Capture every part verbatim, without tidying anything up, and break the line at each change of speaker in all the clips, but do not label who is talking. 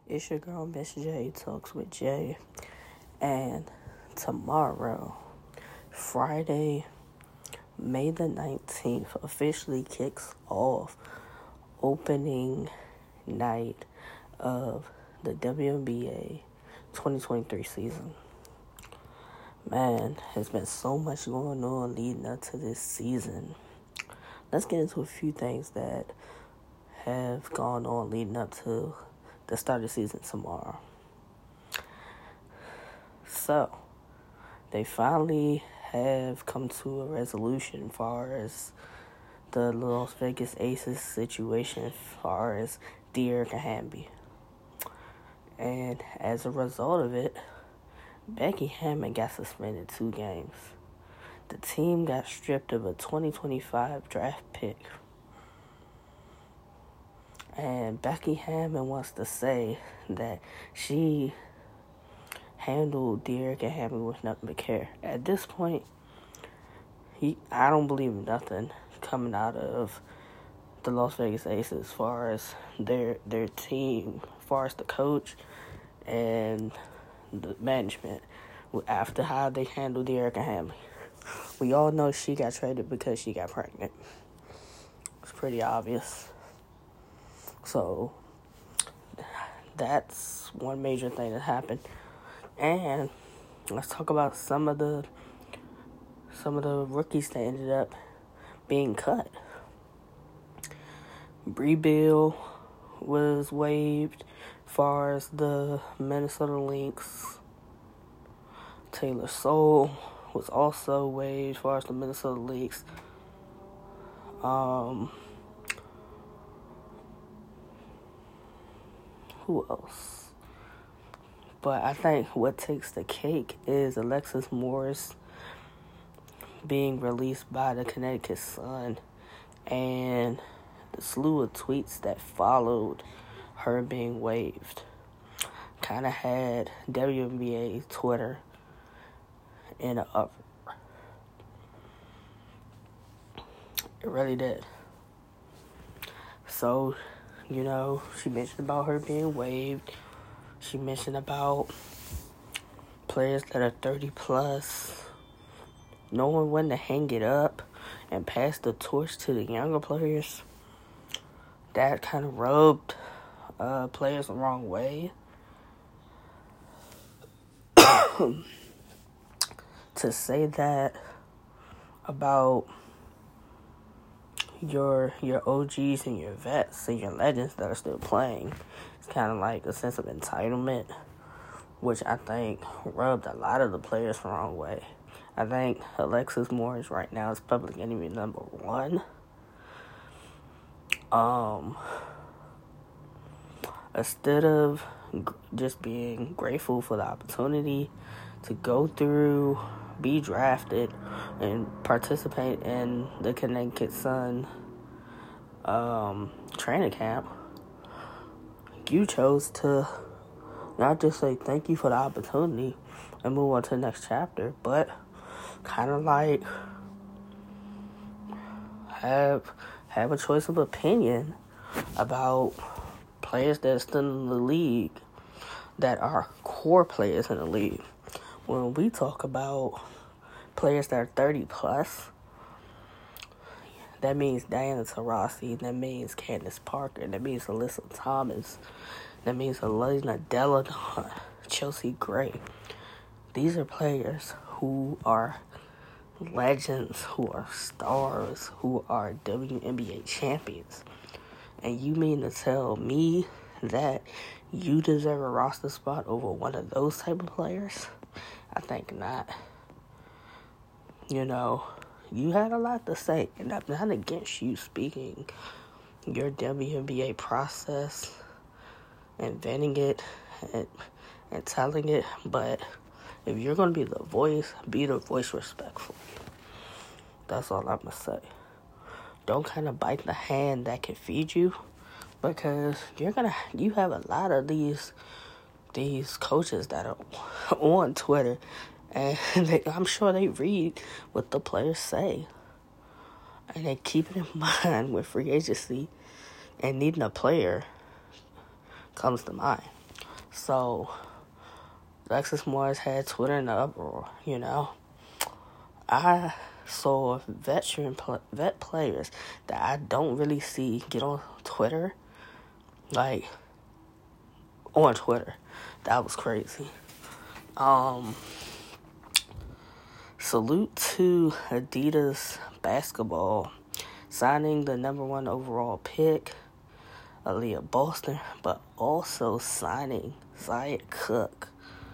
It's your girl, Miss J, Talks with Jay. And tomorrow, Friday, May the nineteenth, officially kicks off opening night of the W N B A twenty twenty-three season. Man, there's been so much going on leading up to this season. Let's get into a few things that have gone on leading up to the start of the season tomorrow. So, they finally have come to a resolution as far as the Las Vegas Aces situation as far as De'Aaron Hamby. And as a result of it, Becky Hammon got suspended two games. The team got stripped of a twenty twenty-five draft pick. And Becky Hammon wants to say that she handled De'Aaron Hamby with nothing but care. At this point, he, I don't believe nothing coming out of the Las Vegas Aces as far as their their team, as far as the coach and the management after how they handled De'Aaron Hamby. We all know she got traded because she got pregnant. It's pretty obvious. So, that's one major thing that happened. And let's talk about some of the some of the rookies that ended up being cut. Bree Beal was waived as far as the Minnesota Lynx. Taylor Soule was also waived as far as the Minnesota Lynx. Um... Who else? But I think what takes the cake is Alexis Morris being released by the Connecticut Sun and the slew of tweets that followed her being waived. Kind of had W N B A Twitter in an uproar. It really did. So, you know, she mentioned about her being waived. She mentioned about players that are thirty plus, knowing when to hang it up and pass the torch to the younger players. That kind of rubbed uh, players the wrong way. To say that about your your O Gs and your vets and your legends that are still playing, it's kind of like a sense of entitlement, which I think rubbed a lot of the players the wrong way. I think Alexis Morris right now is public enemy number one. Um, instead of g- just being grateful for the opportunity to go through, be drafted, and participate in the Connecticut Sun um, training camp, you chose to not just say thank you for the opportunity and move on to the next chapter, but kind of like have have a choice of opinion about players that are still in the league that are core players in the league. When we talk about players that are thirty plus, that means Diana Taurasi, that means Candace Parker, that means Alyssa Thomas, that means Elena Delle Donne, Chelsea Gray. These are players who are legends, who are stars, who are W N B A champions. And you mean to tell me that you deserve a roster spot over one of those type of players? I think not. You know, you had a lot to say, and I'm not against you speaking your W N B A process, inventing it, and, and telling it, but if you're going to be the voice, be the voice respectfully. That's all I'm going to say. Don't kind of bite the hand that can feed you, because you're going to, you have a lot of these, these coaches that are on Twitter, and they, I'm sure they read what the players say. And they keep it in mind with free agency and needing a player comes to mind. So, Alexis Morris had Twitter in the uproar, you know. I saw veteran vet players that I don't really see get on Twitter, like, on Twitter. That was crazy. Um, salute to Adidas basketball signing the number one overall pick, Aaliyah Boston, but also signing Zia Cook.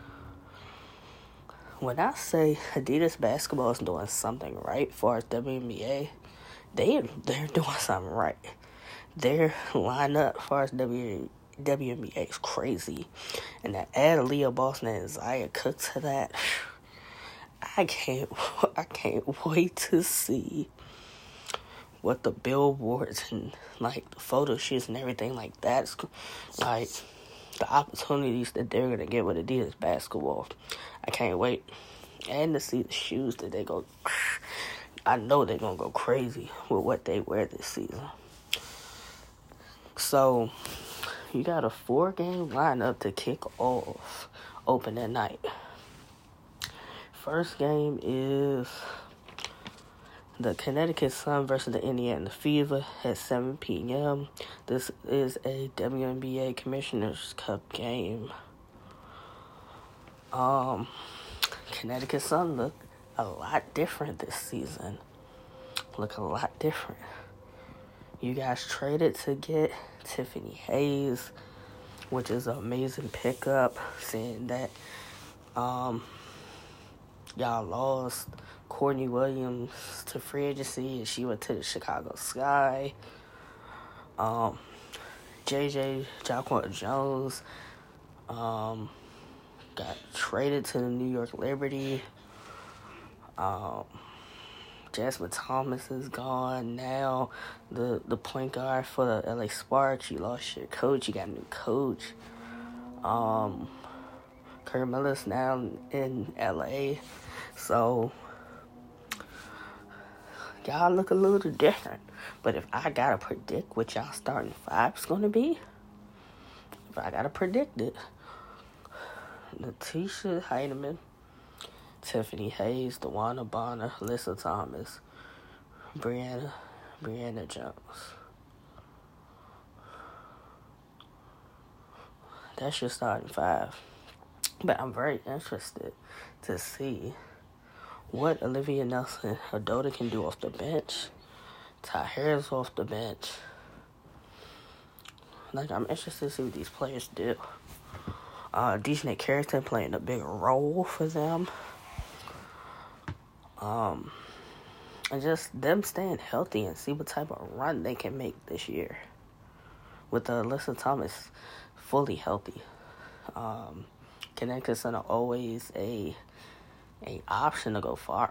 When I say Adidas basketball is doing something right for our W N B A, they, they're doing something right. Their lineup for our W N B A is crazy. And to add Aaliyah Boston and Zia Cook to that, I can't, I can't wait to see what the billboards and, like, the photo shoots and everything like that, like, the opportunities that they're going to get with Adidas basketball. I can't wait. And to see the shoes that they go, I know they're going to go crazy with what they wear this season. So, you got a four-game lineup to kick off opening night. First game is the Connecticut Sun versus the Indiana Fever at seven p.m. This is a W N B A Commissioner's Cup game. Um, Connecticut Sun look a lot different this season. Look a lot different. You guys traded to get Tiffany Hayes, which is an amazing pickup, seeing that um, y'all lost Courtney Williams to free agency, and she went to the Chicago Sky. Um, J J Jaquan Jones um, got traded to the New York Liberty. Um, Jasmine Thomas is gone now. The the point guard for the L A Sparks. You lost your coach. You got a new coach. Um, Kurt Miller's now in L A. So y'all look a little different. But if I gotta predict what y'all starting five's gonna be, if I gotta predict it, Letitia Heidemann, Tiffany Hayes, DeWanna Bonner, Alyssa Thomas, Brianna, Brianna Jones. That's your starting five. But I'm very interested to see what Olivia Nelson-Ododa can do off the bench. Ty Harris off the bench. Like, I'm interested to see what these players do. Uh, Dejanay Carrington playing a big role for them. Um, and just them staying healthy and see what type of run they can make this year. With uh, Alyssa Thomas fully healthy. Um, Connecticut's always a a option to go far.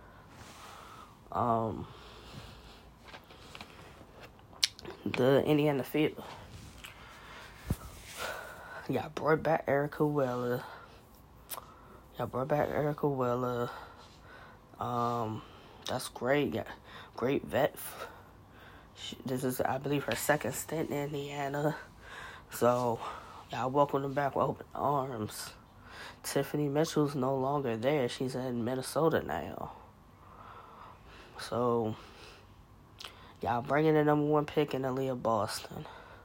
Um, the Indiana Fever. Y'all brought back Erica Weller. Y'all brought back Erica Weller. Um, that's great. Yeah, great vet. She, this is, I believe, her second stint in Indiana. So, y'all welcome them back with open arms. Tiffany Mitchell's no longer there. She's in Minnesota now. So, y'all bringing the number one pick in Aaliyah Boston.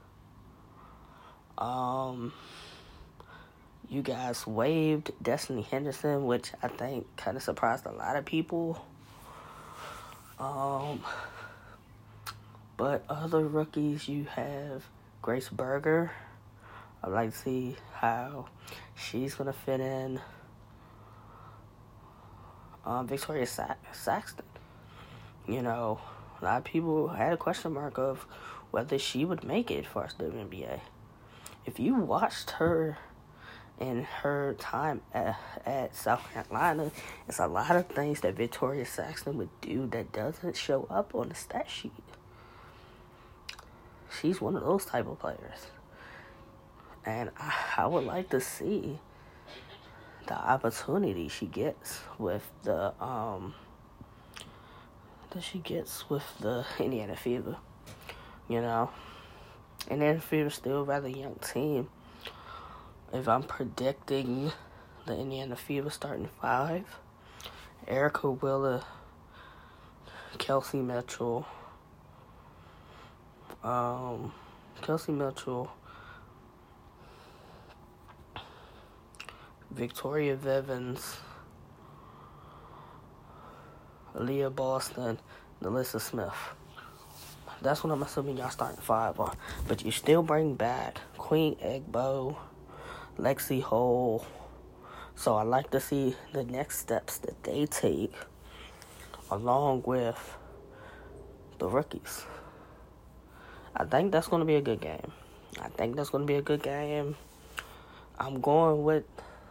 Um, you guys waived Destiny Henderson, which I think kind of surprised a lot of people. Um, but other rookies, you have Grace Berger. I'd like to see how she's going to fit in. Um, Victoria Sa- Saxton. You know, a lot of people had a question mark of whether she would make it for us W N B A. If you watched her in her time at, at South Carolina, it's a lot of things that Victoria Saxton would do that doesn't show up on the stat sheet. She's one of those type of players. And I, I would like to see the opportunity she gets with the um that she gets with the Indiana Fever. You know, Indiana Fever still a rather young team, if I'm predicting the Indiana Fever starting five, Erica Wheeler, Kelsey Mitchell, um, Kelsey Mitchell, Victoria Vivens, Aaliyah Boston, Alyssa Smith. That's what I'm assuming y'all starting five on. But you still bring back Queen Egbo, Lexi Hole. So I like to see the next steps that they take along with the rookies. I think that's going to be a good game. I think that's going to be a good game. I'm going with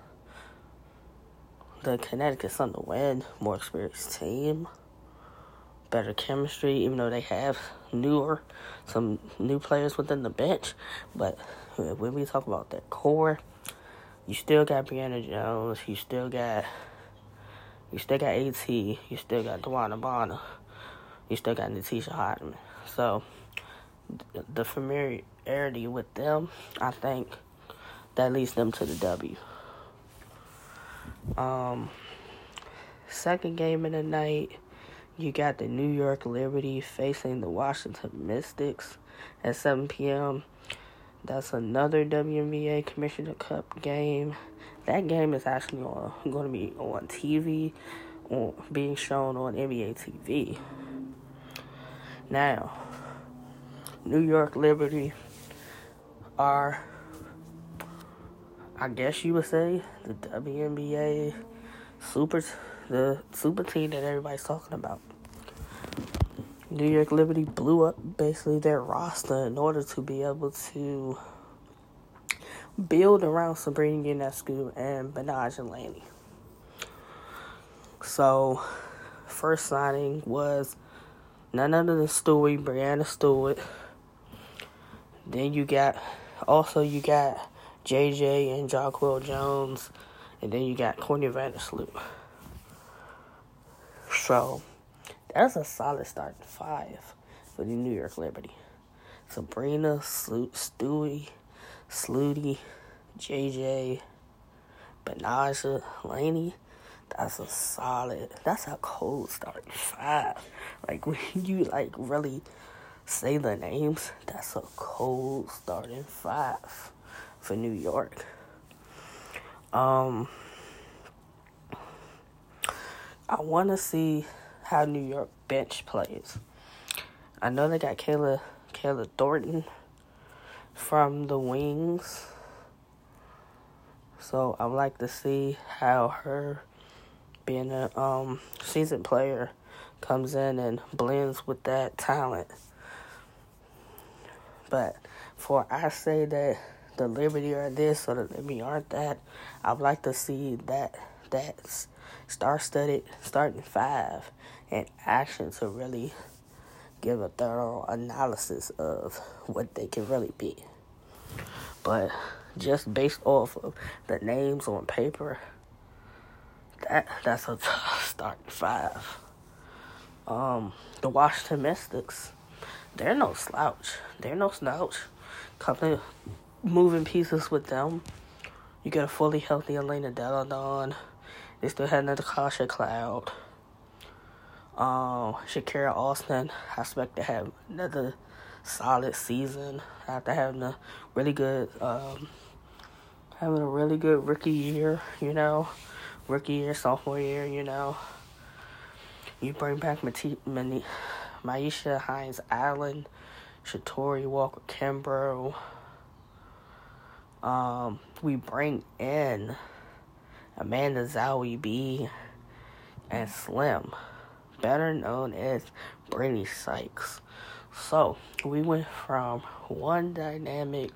the Connecticut Sun to win. More experienced team. Better chemistry, even though they have newer, some new players within the bench. But when we talk about that core, you still got Brianna Jones. You still got, you still got AT. You still got DeWanna Bonner. You still got Natisha Hartman. So the familiarity with them, I think that leads them to the W. Um, second game of the night, you got the New York Liberty facing the Washington Mystics at seven p.m. That's another W N B A Commissioner Cup game. That game is actually on, going to be on T V, on, being shown on N B A T V. Now, New York Liberty are, I guess you would say, the W N B A super, the super team that everybody's talking about. New York Liberty blew up basically their roster in order to be able to build around Sabrina Ionescu and Betnijah Laney. So, first signing was none other than Stewie, Brianna Stewart. Then you got, also you got J J and Jonquel Jones. And then you got Courtney Vandersloot. So, that's a solid starting five for the New York Liberty. Sabrina, Stewie, Sluty, J J, Betnijah, Laney. That's a solid, that's a cold starting five. Like, when you, like, really say the names, that's a cold starting five for New York. Um, I want to see how New York bench plays. I know they got Kayla, Kayla Thornton from the Wings. So I would like to see how her being a um, seasoned player comes in and blends with that talent. But for I say that the Liberty are this or the Liberty aren't that, I would like to see that that star-studded starting five in action to really give a thorough analysis of what they can really be. But just based off of the names on paper, that that's a tough starting five. Um, the Washington Mystics, they're no slouch. They're no slouch. Couple of moving pieces with them. You get a fully healthy Elena Delle Donne. They still had another Kasha Cloud. Um, Shakira Austin, I expect to have another solid season after having a really good, um, having a really good rookie year, you know, rookie year, sophomore year, you know. You bring back Mati- Mani- Maisha Hines Allen, Shatori Walker Kimbrough. Um, we bring in Amanda Zowie B and Slim, better known as Brittany Sykes. So, we went from one dynamic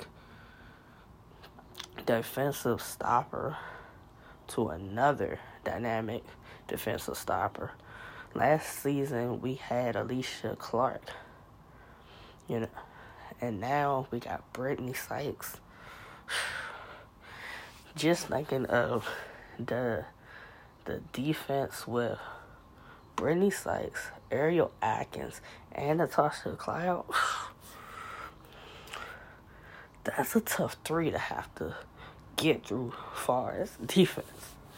defensive stopper to another dynamic defensive stopper. Last season, we had Alicia Clark, you know, and now we got Brittany Sykes. Just thinking of the the defense with Brittany Sykes, Ariel Atkins, and Natasha Cloud, that's a tough three to have to get through far as defense.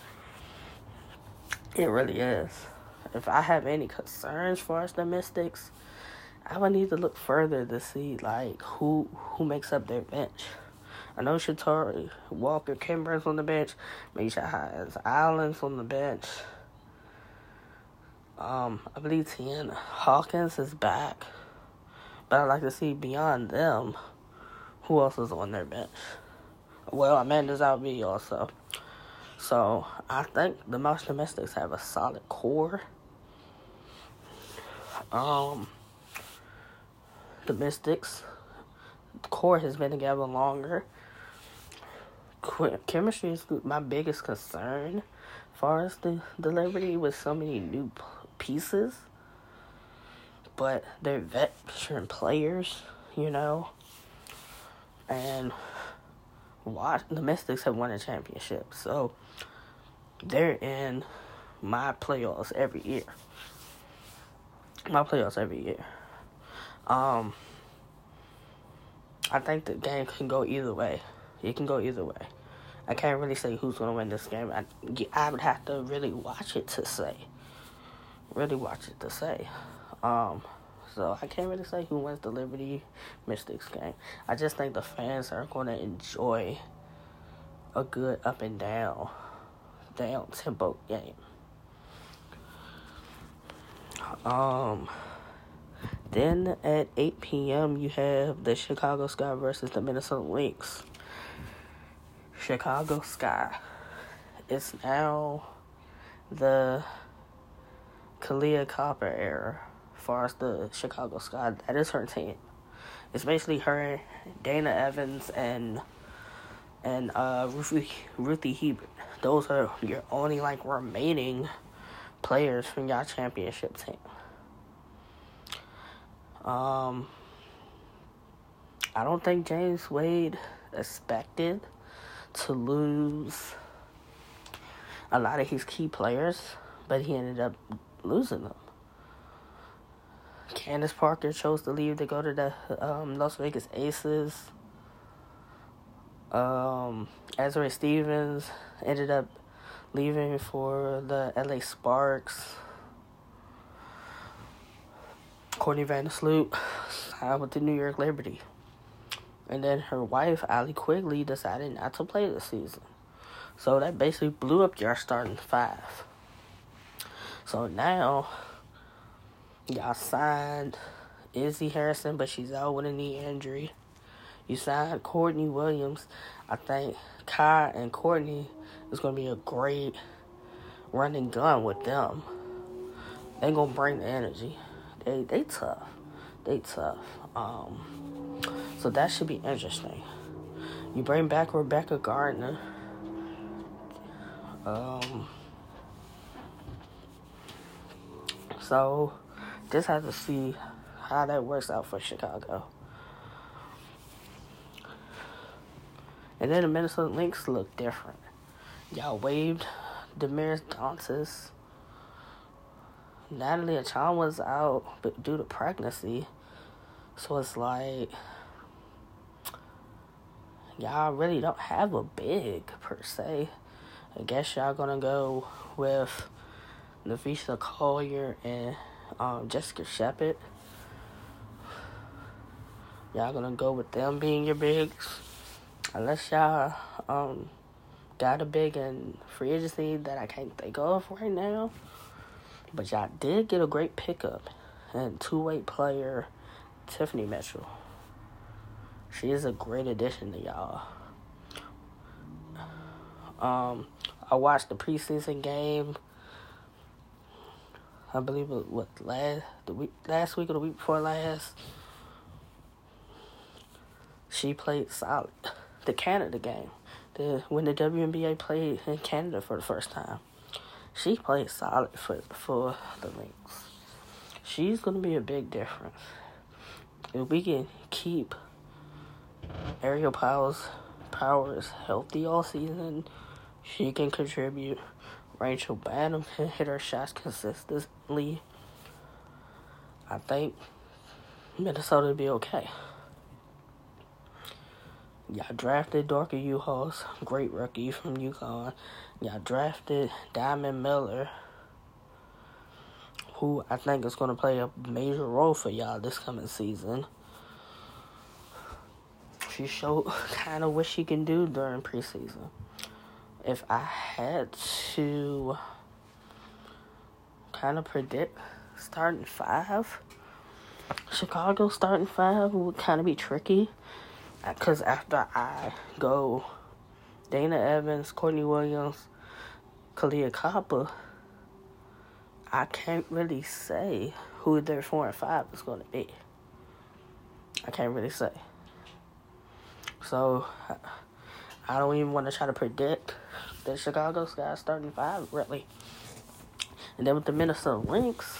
It really is. If I have any concerns for us, the Mystics, I would need to look further to see like who who makes up their bench. I know Shatari Walker Kimbrell's on the bench. Misha has Allen's on the bench. Um, I believe Tiana Hawkins is back. But I'd like to see beyond them who else is on their bench. Well, Amanda's out B also. So I think the Marshall Mystics have a solid core. Um, the Mystics, the core has been together longer. Chemistry is my biggest concern as far as the, the Liberty with so many new pieces. But they're veteran players, you know. And watch, the Mystics have won a championship. So they're in my playoffs every year. My playoffs every year. Um, I think the game can go either way. It can go either way. I can't really say who's going to win this game. I, I would have to really watch it to say. Really watch it to say. Um, so I can't really say who wins the Liberty Mystics game. I just think the fans are going to enjoy a good up and down, down tempo game. Um, then at eight p.m. you have the Chicago Sky versus the Minnesota Lynx. Chicago Sky is now the Kalia Copper era as far as the Chicago Sky. That is her team. It's basically her, Dana Evans, and and uh, Ruthie, Ruthie Hebert. Those are your only like remaining players from your championship team. Um, I don't think James Wade expected to lose a lot of his key players, but he ended up losing them. Candace Parker chose to leave to go to the um, Las Vegas Aces. Um, Ezra Stevens ended up leaving for the L A Sparks. Courtney Vandersloot signed with the New York Liberty. And then her wife, Allie Quigley, decided not to play this season. So that basically blew up your starting five. So now, y'all signed Izzy Harrison, but she's out with a knee injury. You signed Courtney Williams. I think Kai and Courtney is going to be a great running gun with them. They're going to bring the energy. They they tough. They tough. Um, so that should be interesting. You bring back Rebecca Gardner. Um, so just have to see how that works out for Chicago. And then the Minnesota Lynx look different. Y'all waived Damaris Dantas. Natalie Achan was out but due to pregnancy. So it's like, y'all really don't have a big, per se. I guess y'all gonna go with Navisha Collier and um, Jessica Shepard. Y'all gonna go with them being your bigs. Unless y'all um, got a big in free agency that I can't think of right now. But y'all did get a great pickup and two-way player Tiffany Mitchell. She is a great addition to y'all. Um, I watched the preseason game. I believe it was last the week, last week or the week before last. She played solid. The Canada game, the when the W N B A played in Canada for the first time. She played solid for, for the Lynx. She's going to be a big difference. If we can keep Aerial Powers, Powers healthy all season, she can contribute. Rachel Banham can hit her shots consistently. I think Minnesota will be okay. Y'all drafted Dorka Juhász, great rookie from UConn. Y'all drafted Diamond Miller, who I think is going to play a major role for y'all this coming season. She showed kind of what she can do during preseason. If I had to kind of predict starting five, Chicago starting five would kind of be tricky. Because after I go Dana Evans, Courtney Williams, Kahleah Copper, I can't really say who their four and five is going to be. I can't really say. So, I don't even want to try to predict the Chicago Sky starting five, really. And then with the Minnesota Lynx,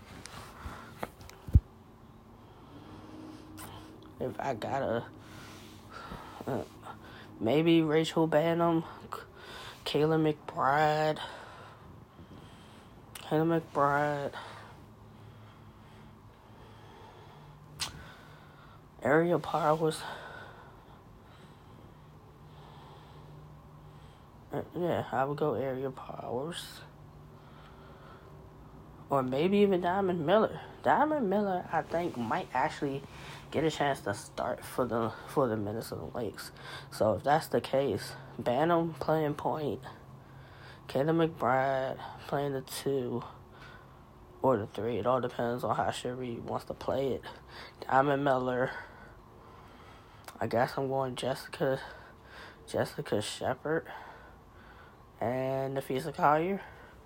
if I gotta, uh, maybe Rachel Banham, Kayla McBride, Kayla McBride, Ariel Powers. Uh, yeah, I would go Ariel Powers. Or maybe even Diamond Miller. Diamond Miller, I think, might actually get a chance to start for the for the Minnesota Lynx. So if that's the case, Banham playing point, Kayla McBride playing the two or the three. It all depends on how Sherry wants to play it. Diamond Miller. I guess I'm going Jessica Jessica Shepard and Napheesa Collier.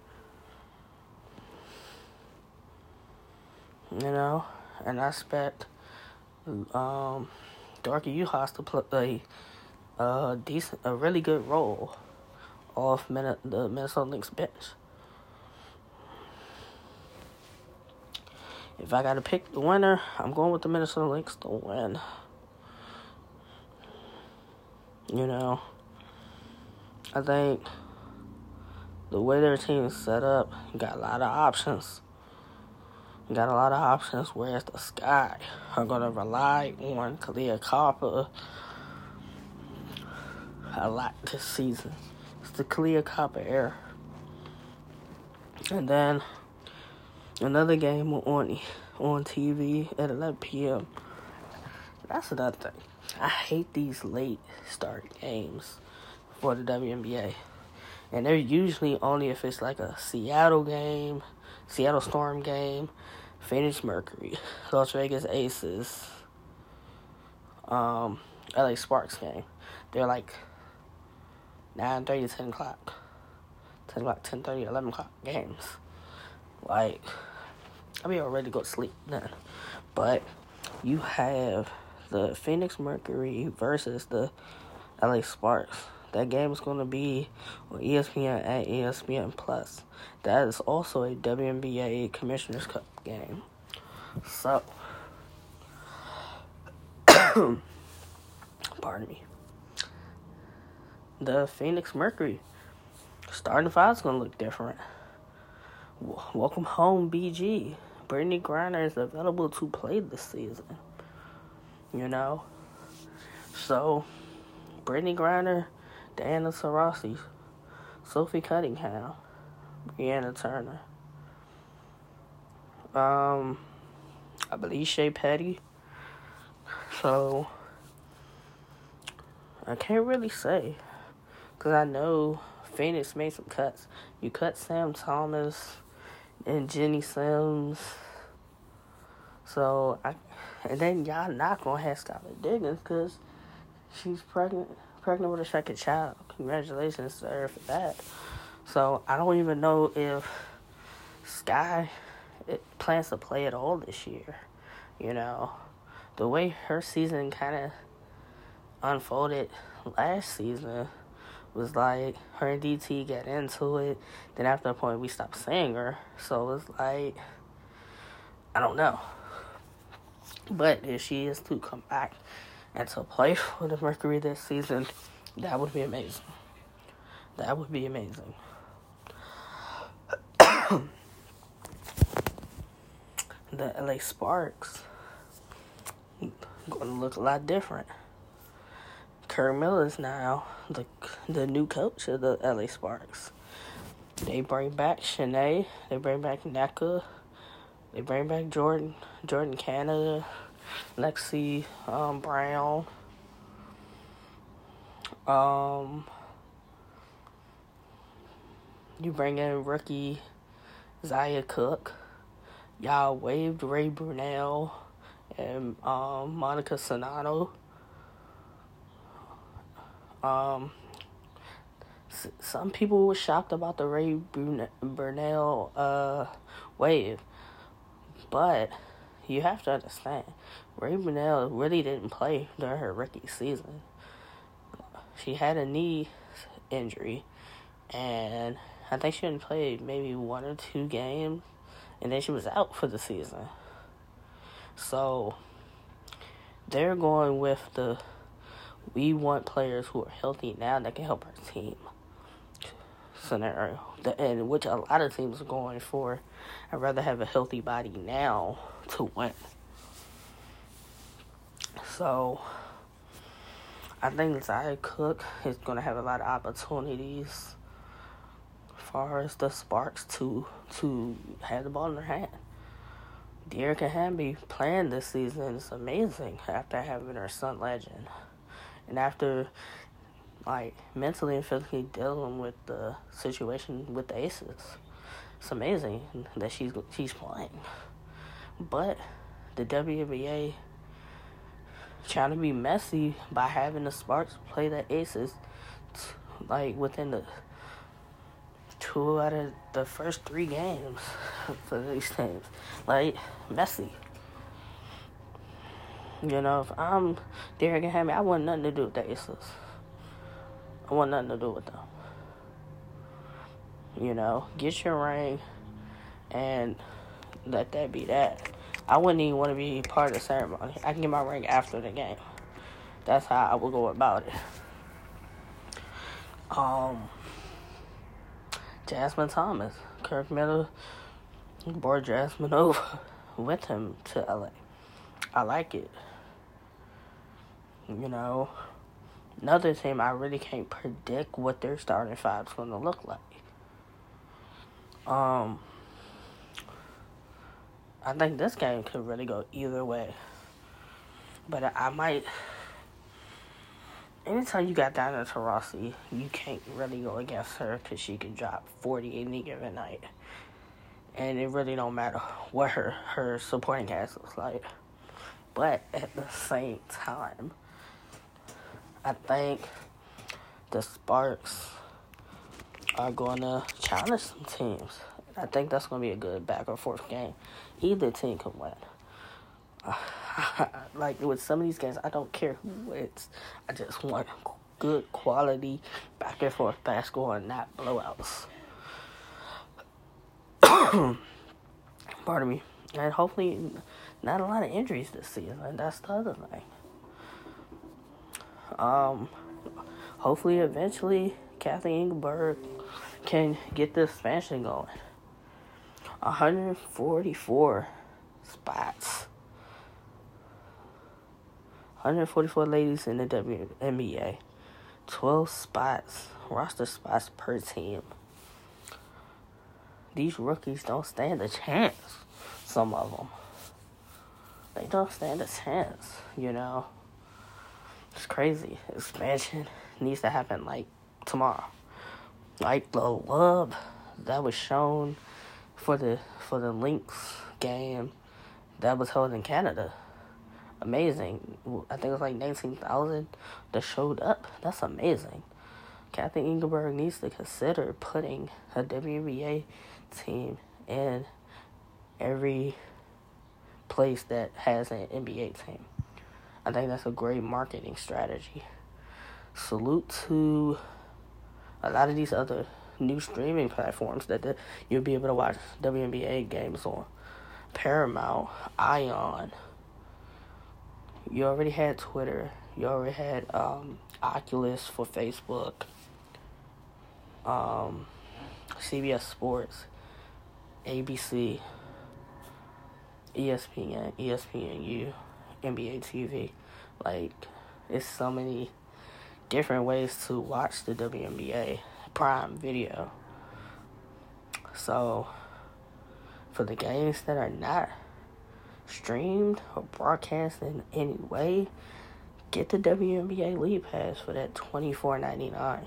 You know, and I expect um, Dorka Juhász to play a uh, decent, a really good role off Min- the Minnesota Lynx bench. If I gotta pick the winner, I'm going with the Minnesota Lynx to win. You know, I think the way their team is set up, you got a lot of options. You got a lot of options, whereas the Sky are going to rely on Kahleah Copper a lot this season. It's the Kahleah Copper era. And then another game on on T V at eleven p.m. That's another thing. I hate these late start games for the W N B A. And they're usually only if it's like a Seattle game, Seattle Storm game, Phoenix Mercury, Las Vegas Aces, um, L A Sparks game. They're like nine thirty, ten o'clock. ten o'clock, ten thirty, eleven o'clock games. Like, I'll be all ready to go to sleep then. But you have the Phoenix Mercury versus the L A Sparks. That game is going to be on E S P N and E S P N Plus. That is also a W N B A Commissioner's Cup game. So, pardon me. The Phoenix Mercury starting five is going to look different. W- welcome home, B G. Brittany Griner is available to play this season. You know? So, Brittany Griner, Diana Taurasi, Sophie Cunningham, Brianna Turner. Um, I believe Shea Petty. So, I can't really say. Because I know Phoenix made some cuts. You cut Sam Thomas and Jenny Sims. So, I, and then y'all not going to have Skylar Diggins because she's pregnant. Pregnant with a second child. Congratulations to her for that. So, I don't even know if Sky it plans to play at all this year. You know, the way her season kind of unfolded last season was like her and D T got into it. Then after a point, we stopped seeing her. So, it's like, I don't know. But if she is to come back and to play for the Mercury this season, that would be amazing. That would be amazing. The L A Sparks going to look a lot different. Kurt Miller is now the the new coach of the L A Sparks. They bring back Shanae. They bring back Nneka. They bring back Jordan, Jordan Canada, Lexi um, Brown. Um, you bring in rookie Zaya Cook. Y'all waived Ray Brunell and um, Monica Sonano. Um, s- some people were shocked about the Ray Brune- Brunell uh, wave. But you have to understand, Ray Brunell really didn't play during her rookie season. She had a knee injury, and I think she only played maybe one or two games, and then she was out for the season. So they're going with the, we want players who are healthy now that can help our team scenario, and which a lot of teams are going for. I'd rather have a healthy body now to win. So I think Zaya Cook is going to have a lot of opportunities as far as the Sparks to to have the ball in their hand. Dearica Hamby playing this season is amazing after having her son legend, and after like mentally and physically dealing with the situation with the Aces. It's amazing that she's she's playing. But the W N B A trying to be messy by having the Sparks play the Aces t- like within the two out of the first three games for these teams. Like, messy. You know, if I'm Derek and Hammy, I want nothing to do with the Aces. I want nothing to do with them. You know, get your ring and let that be that. I wouldn't even want to be part of the ceremony. I can get my ring after the game. That's how I would go about it. Um, Jasmine Thomas. Kirk Miller brought Jasmine over with him to L A. I like it. You know, another team I really can't predict what their starting five's going to look like. Um, I think this game could really go either way. But I, I might... Anytime you got Diana Taurasi, you can't really go against her because she can drop forty any given night. And it really don't matter what her, her supporting cast looks like. But at the same time, I think the Sparks are going to challenge some teams. I think that's going to be a good back and forth game. Either team can win. Like, with some of these games, I don't care who wins. I just want good quality back and forth basketball and not blowouts. Pardon me. And hopefully not a lot of injuries this season. That's the other thing. Um, hopefully eventually Kathleen Ingleberg can get the expansion going. one hundred forty-four spots. one hundred forty-four ladies in the W N B A. twelve spots, roster spots per team. These rookies don't stand a chance. Some of them. They don't stand a chance, you know. It's crazy. Expansion needs to happen, like, tomorrow. Like the love that was shown for the for the Lynx game that was held in Canada. Amazing. I think it was like nineteen thousand that showed up. That's amazing. Kathy Ingleberg needs to consider putting a W N B A team in every place that has an N B A team. I think that's a great marketing strategy. Salute to a lot of these other new streaming platforms that the, you'll be able to watch W N B A games on. Paramount, Ion. You already had Twitter. You already had um, Oculus for Facebook. Um, C B S Sports, A B C, E S P N, E S P N U, N B A T V. Like, it's so many different ways to watch the W N B A Prime Video. So, for the games that are not streamed or broadcast in any way, get the W N B A League Pass for that twenty-four ninety-nine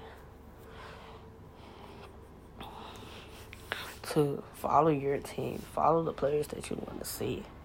to follow your team, follow the players that you want to see.